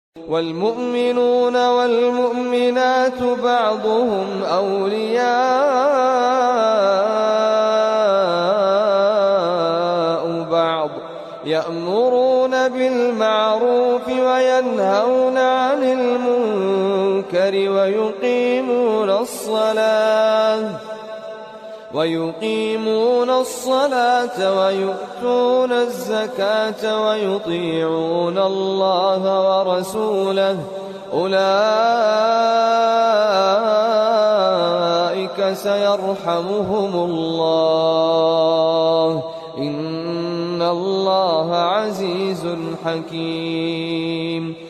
والمؤمنون والمؤمنات بعضهم أولياء بعض يأمرون بالمعروف وينهون عن المنكر ويقيمون الصلاة ويؤتون الزكاة ويطيعون الله ورسوله أولئك سيرحمهم الله إن الله عزيز حكيم